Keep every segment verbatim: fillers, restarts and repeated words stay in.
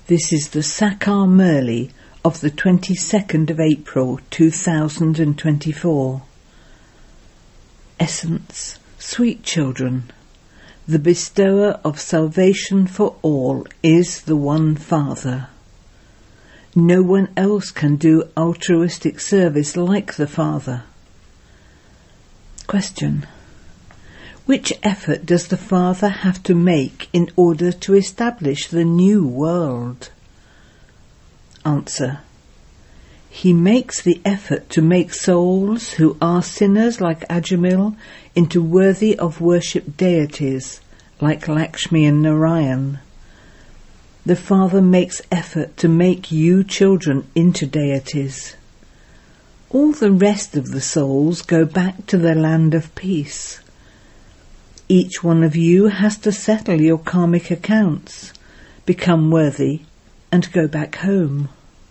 This is the Sakar Murli of the twenty-second of April two thousand twenty-four. Essence, sweet children, the bestower of salvation for all is the one Father. No one else can do altruistic service like the Father. Question: which effort does the Father have to make in order to establish the new world? Answer: he makes the effort to make souls who are sinners like Ajamil into worthy of worship deities like Lakshmi and Narayan. The Father makes effort to make you children into deities. All the rest of the souls go back to the land of peace. Each one of you has to settle your karmic accounts, become worthy, and go back home.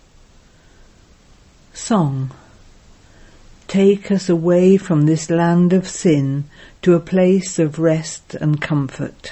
Song: take us away from this land of sin to a place of rest and comfort.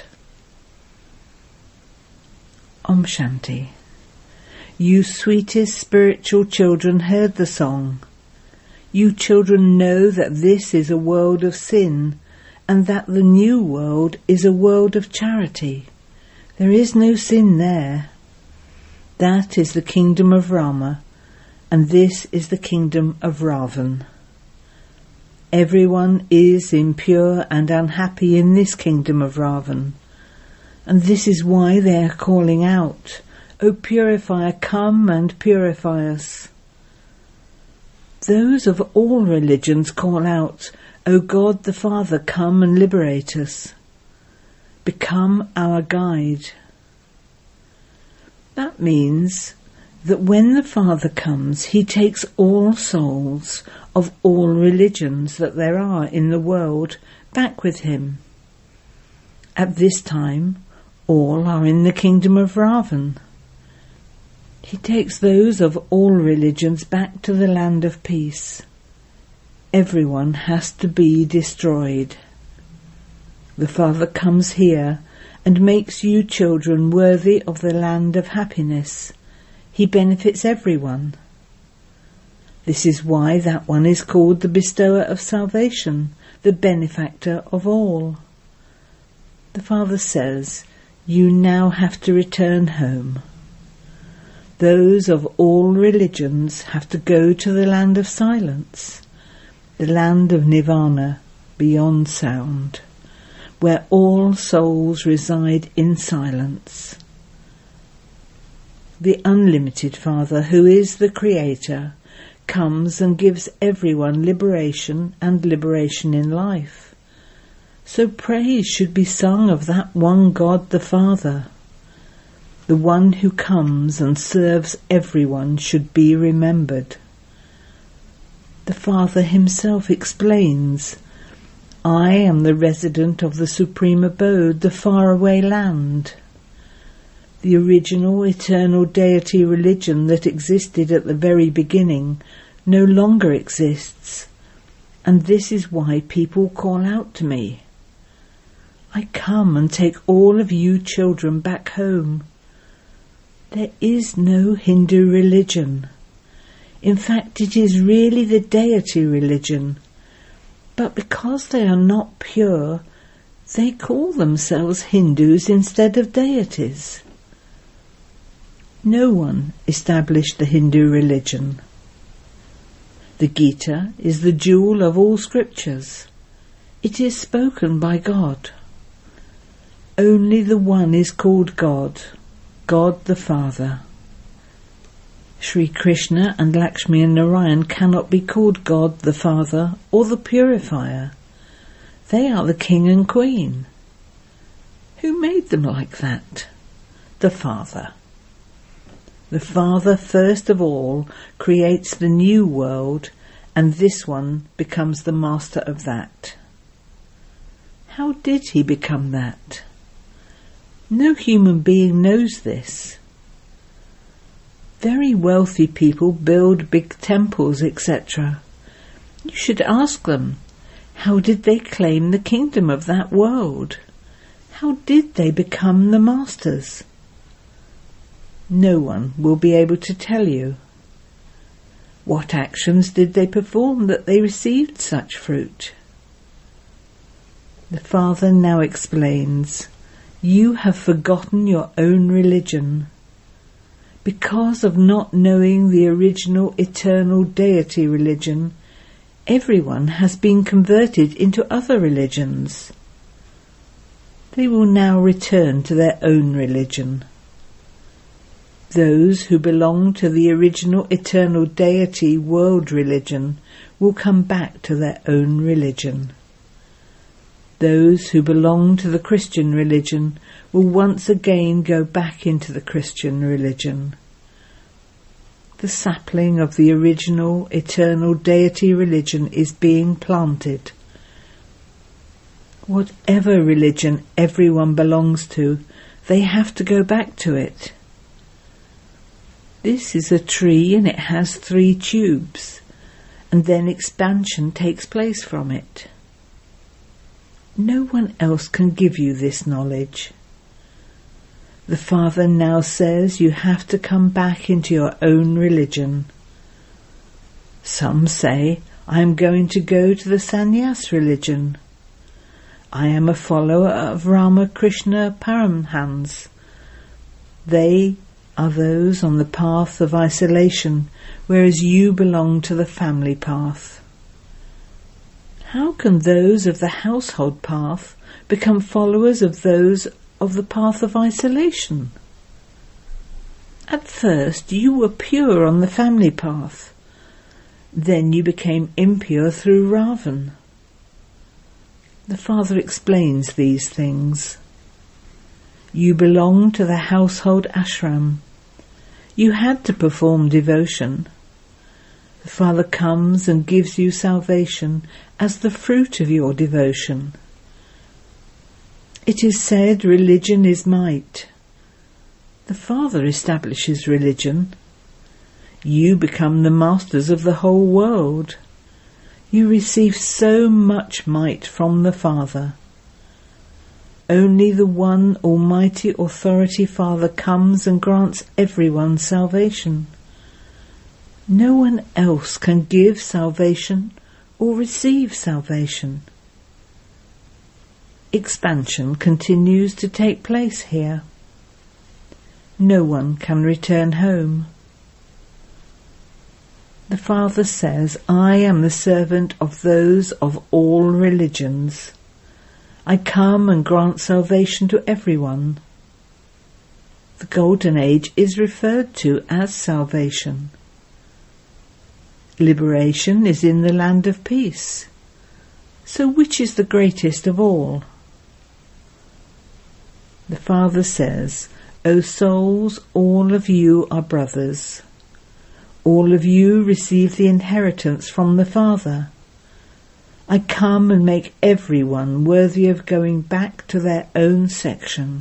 Om Shanti. You sweetest spiritual children heard the song. You children know that this is a world of sin, and that the new world is a world of charity. There is no sin there. That is the kingdom of Rama, and this is the kingdom of Ravan. Everyone is impure and unhappy in this kingdom of Ravan, and this is why they are calling out, O Purifier, come and purify us. Those of all religions call out, O God the Father, come and liberate us. Become our guide. That means that when the Father comes, he takes all souls of all religions that there are in the world back with him. At this time, all are in the kingdom of Ravan. He takes those of all religions back to the land of peace. Everyone has to be destroyed. The Father comes here and makes you children worthy of the land of happiness. He benefits everyone. This is why that one is called the bestower of salvation, the benefactor of all. The Father says, you now have to return home. Those of all religions have to go to the land of silence, the land of Nirvana, beyond sound, where all souls reside in silence. The unlimited Father, who is the Creator, comes and gives everyone liberation and liberation in life. So praise should be sung of that one God the Father. The one who comes and serves everyone should be remembered. The Father himself explains, I am the resident of the supreme abode, the faraway land. The original eternal deity religion that existed at the very beginning no longer exists, and this is why people call out to me. I come and take all of you children back home. There is no Hindu religion. In fact, it is really the deity religion. But because they are not pure, they call themselves Hindus instead of deities. No one established the Hindu religion. The Gita is the jewel of all scriptures. It is spoken by God. Only the one is called God, God the Father. Sri Krishna and Lakshmi and Narayan cannot be called God the Father or the Purifier. They are the King and Queen. Who made them like that? The Father. The Father first of all creates the new world, and this one becomes the master of that. How did he become that? No human being knows this. Very wealthy people build big temples, et cetera. You should ask them, how did they claim the kingdom of that world? How did they become the masters? No one will be able to tell you. What actions did they perform that they received such fruit? The Father now explains, you have forgotten your own religion. Because of not knowing the original eternal deity religion, everyone has been converted into other religions. They will now return to their own religion. Those who belong to the original eternal deity world religion will come back to their own religion. Those who belong to the Christian religion will once again go back into the Christian religion. The sapling of the original eternal deity religion is being planted. Whatever religion everyone belongs to, they have to go back to it. This is a tree and it has three tubes, and then expansion takes place from it. No one else can give you this knowledge. The Father now says you have to come back into your own religion. Some say, I am going to go to the sannyas religion. I am a follower of Ramakrishna Paramhans. They are those on the path of isolation, whereas you belong to the family path. How can those of the household path become followers of those of the path of isolation? At first you were pure on the family path. Then you became impure through Ravan. The Father explains these things. You belong to the household ashram. You had to perform devotion. The Father comes and gives you salvation as the fruit of your devotion. It is said religion is might. The Father establishes religion. You become the masters of the whole world. You receive so much might from the Father. Only the one Almighty Authority Father comes and grants everyone salvation. No one else can give salvation or receive salvation. Expansion continues to take place here. No one can return home. The Father says, I am the servant of those of all religions. I come and grant salvation to everyone. The Golden Age is referred to as salvation. Liberation is in the land of peace. So which is the greatest of all? The Father says, O souls, all of you are brothers. All of you receive the inheritance from the Father. I come and make everyone worthy of going back to their own section.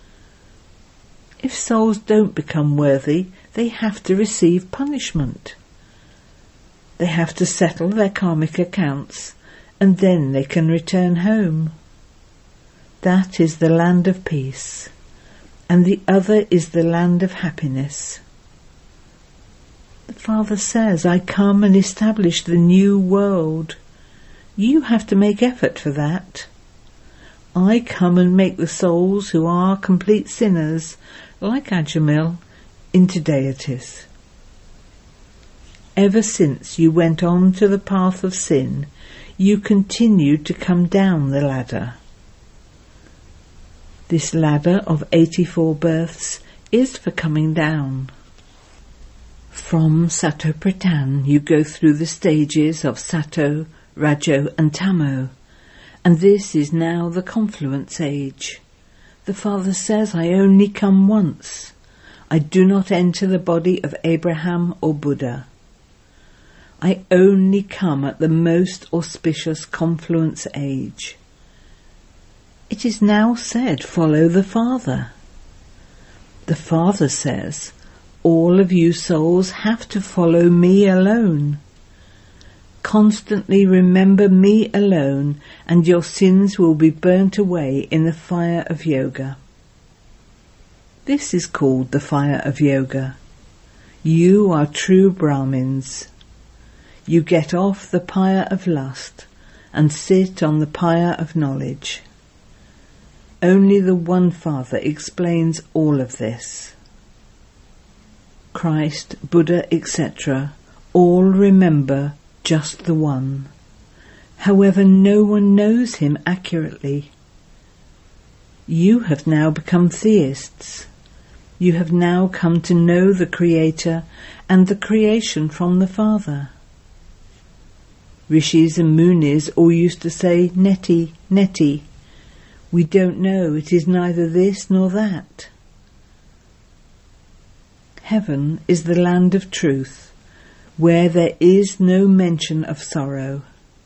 If souls don't become worthy, they have to receive punishment. They have to settle their karmic accounts, and then they can return home. That is the land of peace, and the other is the land of happiness. The Father says, I come and establish the new world. You have to make effort for that. I come and make the souls who are complete sinners, like Ajamil, into deities. Ever since you went on to the path of sin, you continued to come down the ladder. This ladder of eighty-four births is for coming down. From Sato Pradhan you go through the stages of Sato, Rajo and Tamo, and this is now the confluence age. The Father says, I only come once. I do not enter the body of Abraham or Buddha. I only come at the most auspicious confluence age. It is now said, follow the Father. The Father says, all of you souls have to follow me alone. Constantly remember me alone, and your sins will be burnt away in the fire of yoga. This is called the fire of yoga. You are true Brahmins. You get off the pyre of lust and sit on the pyre of knowledge. Only the One Father explains all of this. Christ, Buddha, et cetera all remember just the One. However, no one knows him accurately. You have now become theists. You have now come to know the Creator and the creation from the Father. Rishis and Munis all used to say, Neti, Neti. We don't know, it is neither this nor that. Heaven is the land of truth, where there is no mention of sorrow.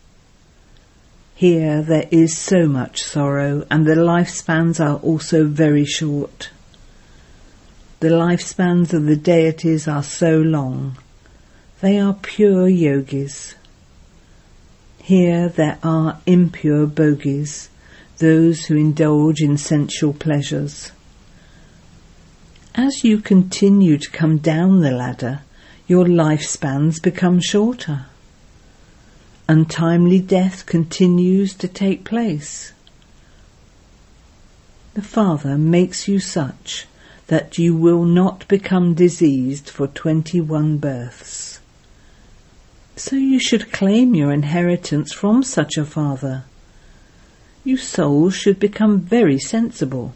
Here there is so much sorrow, and the lifespans are also very short. The lifespans of the deities are so long. They are pure yogis. Here there are impure bogies, those who indulge in sensual pleasures. As you continue to come down the ladder, your lifespans become shorter. Untimely death continues to take place. The Father makes you such that you will not become diseased for twenty-one births. So you should claim your inheritance from such a Father. You souls should become very sensible.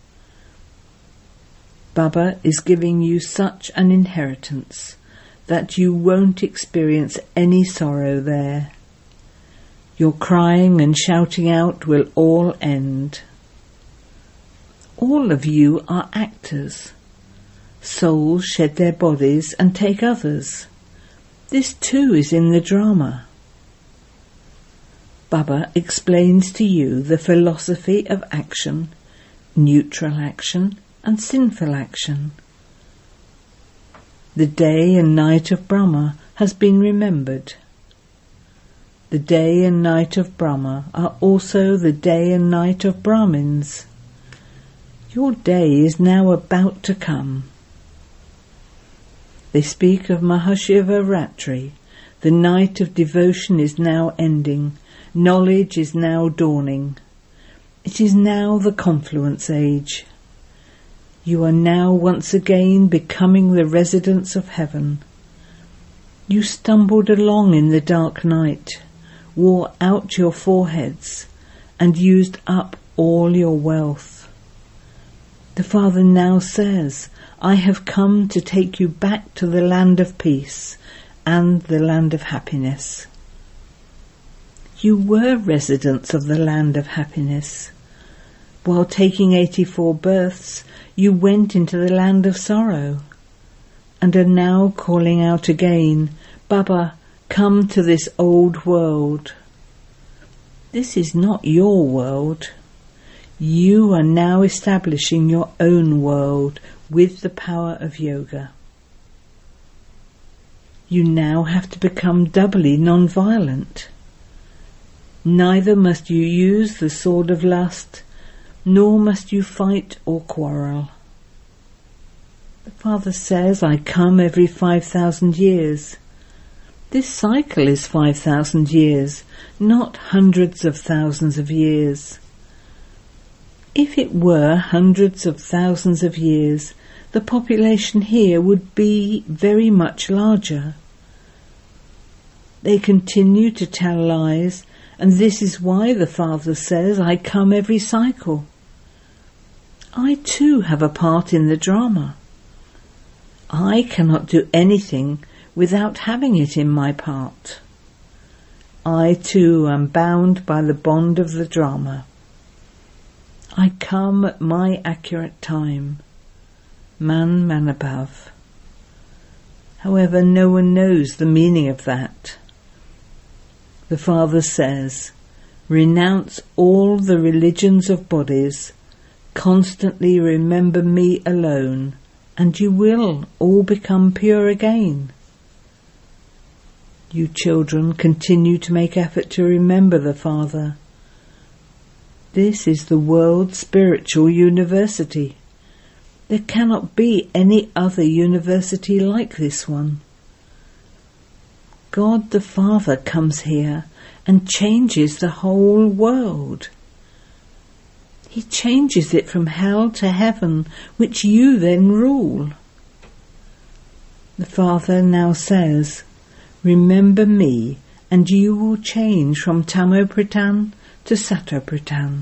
Baba is giving you such an inheritance that you won't experience any sorrow there. Your crying and shouting out will all end. All of you are actors. Souls shed their bodies and take others. This too is in the drama. Baba explains to you the philosophy of action, neutral action and sinful action. The day and night of Brahma has been remembered. The day and night of Brahma are also the day and night of Brahmins. Your day is now about to come. They speak of Mahashiva Ratri. The night of devotion is now ending. Knowledge is now dawning. It is now the confluence age. You are now once again becoming the residents of heaven. You stumbled along in the dark night, wore out your foreheads, and used up all your wealth. The Father now says, I have come to take you back to the land of peace and the land of happiness. You were residents of the land of happiness. While taking eighty-four births, you went into the land of sorrow, and are now calling out again, Baba, come to this old world. This is not your world. You are now establishing your own world with the power of yoga. You now have to become doubly non-violent. Neither must you use the sword of lust, nor must you fight or quarrel. The Father says, I come every five thousand years. This cycle is five thousand years, not hundreds of thousands of years. If it were hundreds of thousands of years, the population here would be very much larger. They continue to tell lies, and this is why the Father says, I come every cycle. I too have a part in the drama. I cannot do anything without having it in my part. I too am bound by the bond of the drama. I come at my accurate time. Man Manabhav. However, no one knows the meaning of that. The Father says, renounce all the religions of bodies, constantly remember me alone, and you will all become pure again. You children continue to make effort to remember the Father. This is the world's spiritual university. There cannot be any other university like this one. God the Father comes here and changes the whole world. He changes it from hell to heaven, which you then rule. The Father now says, remember me, and you will change from Tamo-Pradhan to Sato-Pradhan.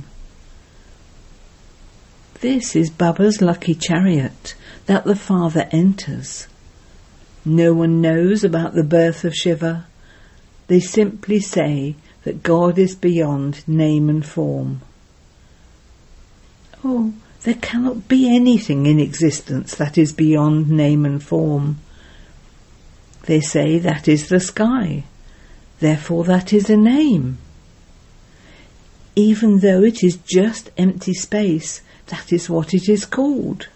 This is Baba's lucky chariot that the Father enters. No one knows about the birth of Shiva. They simply say that God is beyond name and form. Oh, there cannot be anything in existence that is beyond name and form. They say that is the sky, therefore that is a name. Even though it is just empty space, that is what it is called.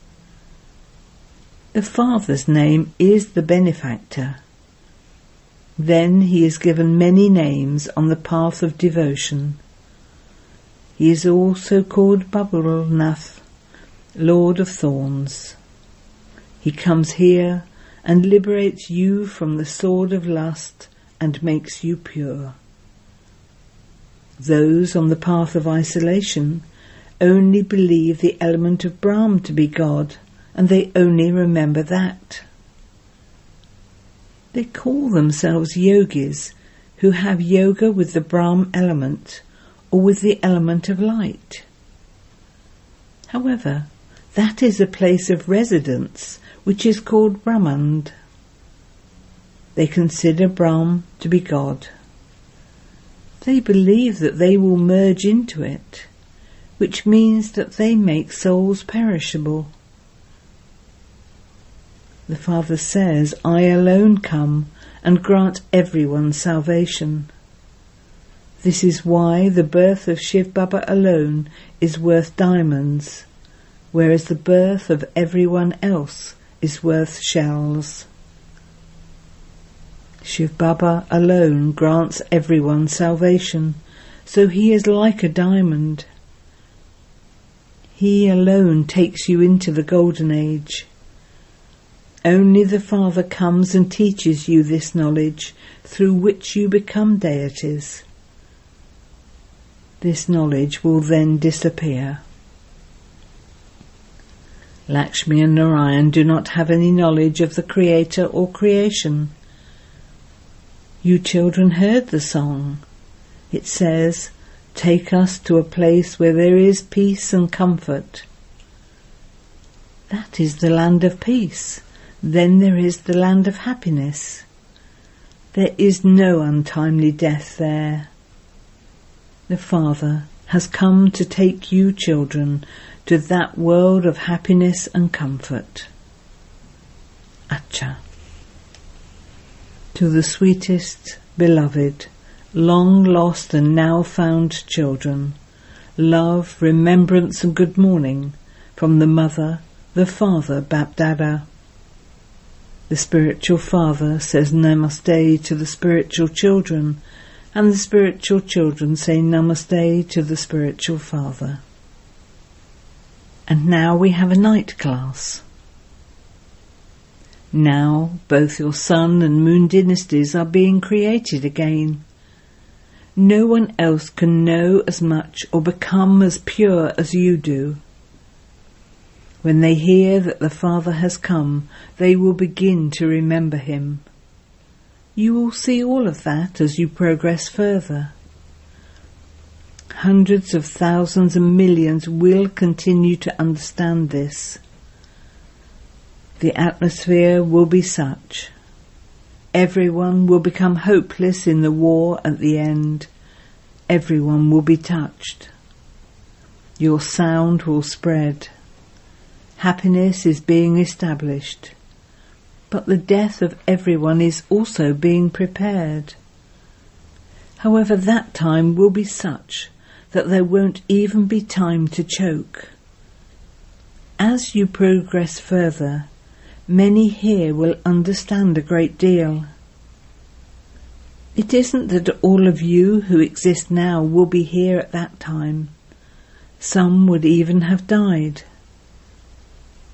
The Father's name is the benefactor. Then he is given many names on the path of devotion. He is also called Babulnath, Lord of Thorns. He comes here and liberates you from the sword of lust and makes you pure. Those on the path of isolation only believe the element of Brahm to be God, and they only remember that. They call themselves yogis who have yoga with the Brahm element or with the element of light. However, that is a place of residence which is called Brahmand. They consider Brahm to be God. They believe that they will merge into it, which means that they make souls perishable. The Father says, I alone come and grant everyone salvation. This is why the birth of Shiv Baba alone is worth diamonds, whereas the birth of everyone else is worth shells. Shiv Baba alone grants everyone salvation, so he is like a diamond. He alone takes you into the golden age. Only the Father comes and teaches you this knowledge through which you become deities. This knowledge will then disappear. Lakshmi and Narayan do not have any knowledge of the Creator or creation. You children heard the song. It says, take us to a place where there is peace and comfort. That is the land of peace. Then there is the land of happiness. There is no untimely death there. The Father has come to take you children to that world of happiness and comfort. Acha. To the sweetest, beloved, long lost and now found children, love, remembrance and good morning from the Mother, the Father, Bapdada. The spiritual father says namaste to the spiritual children, and the spiritual children say namaste to the spiritual father. And now we have a night class. Now both your sun and moon dynasties are being created again. No one else can know as much or become as pure as you do. When they hear that the Father has come, they will begin to remember him. You will see all of that as you progress further. Hundreds of thousands and millions will continue to understand this. The atmosphere will be such. Everyone will become hopeless in the war at the end. Everyone will be touched. Your sound will spread. Happiness is being established, but the death of everyone is also being prepared. However, that time will be such that there won't even be time to choke. As you progress further, many here will understand a great deal. It isn't that all of you who exist now will be here at that time. Some would even have died.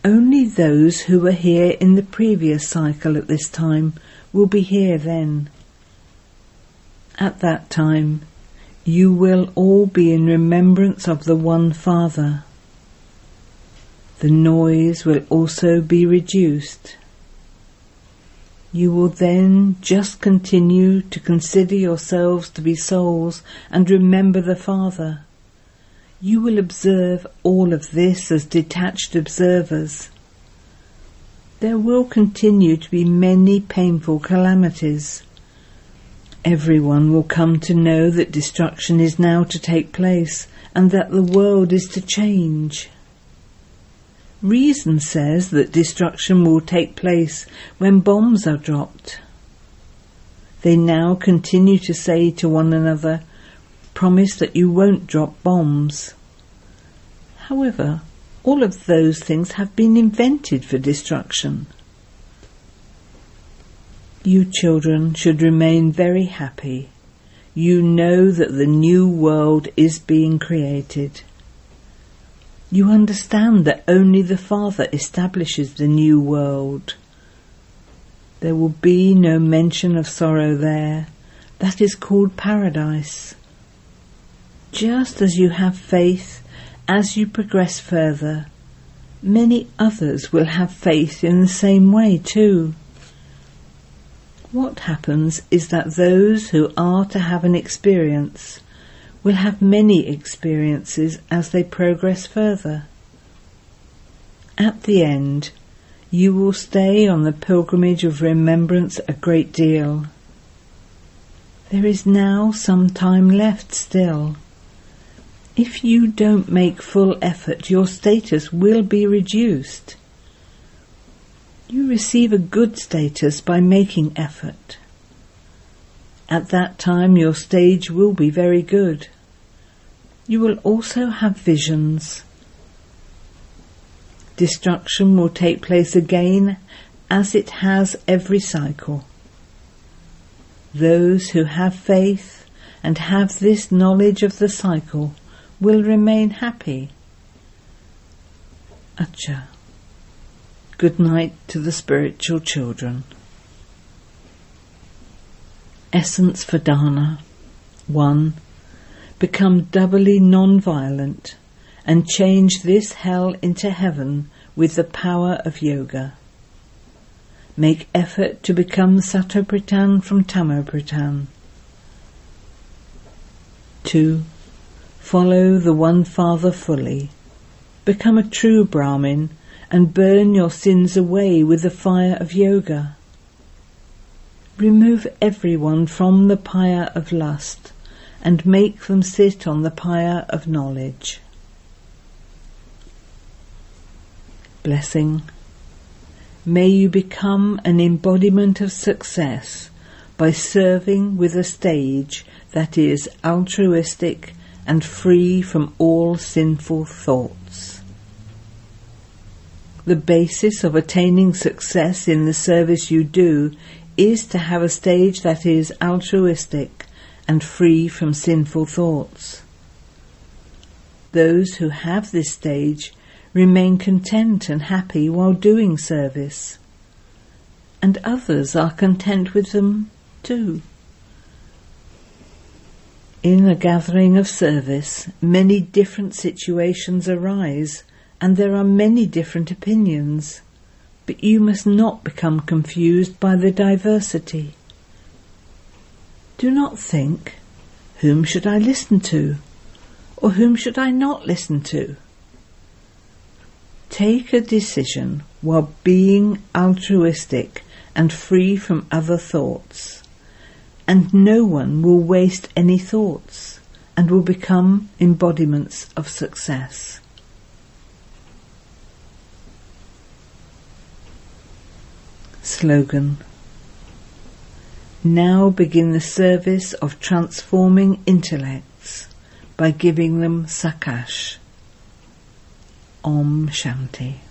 those who were here in the previous cycle at this time will be here then. At that time, you will all be in remembrance of the one Father. The noise will also be reduced. You will then just continue to consider yourselves to be souls and remember the Father. You will observe all of this as detached observers. There will continue to be many painful calamities. Everyone will come to know that destruction is now to take place and that the world is to change. Reason says that destruction will take place when bombs are dropped. They now continue to say to one another, "Promise that you won't drop bombs." However, all of those things have been invented for destruction. You children should remain very happy. You know that the new world is being created. You understand that only the Father establishes the new world. There will be no mention of sorrow there. That is called paradise. Just as you have faith, as you progress further, many others will have faith in the same way too. What happens is that those who are to have an experience will have many experiences as they progress further. At the end, you will stay on the pilgrimage of remembrance a great deal. There is now some time left still. If you don't make full effort, your status will be reduced. You receive a good status by making effort. At that time your stage will be very good. You will also have visions. Destruction will take place again as it has every cycle. Those who have faith and have this knowledge of the cycle will remain happy. Acha. Good night to the spiritual children. Essence for Dharna. one. Become doubly non-violent and change this hell into heaven with the power of yoga. Make effort to become Sattopradhan from Tamopradhan. two. Follow the One Father fully. Become a true Brahmin and burn your sins away with the fire of yoga. Remove everyone from the pyre of lust and make them sit on the pyre of knowledge. Blessing. May you become an embodiment of success by serving with a stage that is altruistic and free from all sinful thoughts. The basis of attaining success in the service you do is to have a stage that is altruistic and free from sinful thoughts. Those who have this stage remain content and happy while doing service, and others are content with them too. In a gathering of service, many different situations arise, and there are many different opinions. But you must not become confused by the diversity. Do not think, whom should I listen to, or whom should I not listen to? Take a decision while being altruistic and free from other thoughts, and no one will waste any thoughts and will become embodiments of success. Slogan. Now begin the service of transforming intellects by giving them sakash. Om Shanti.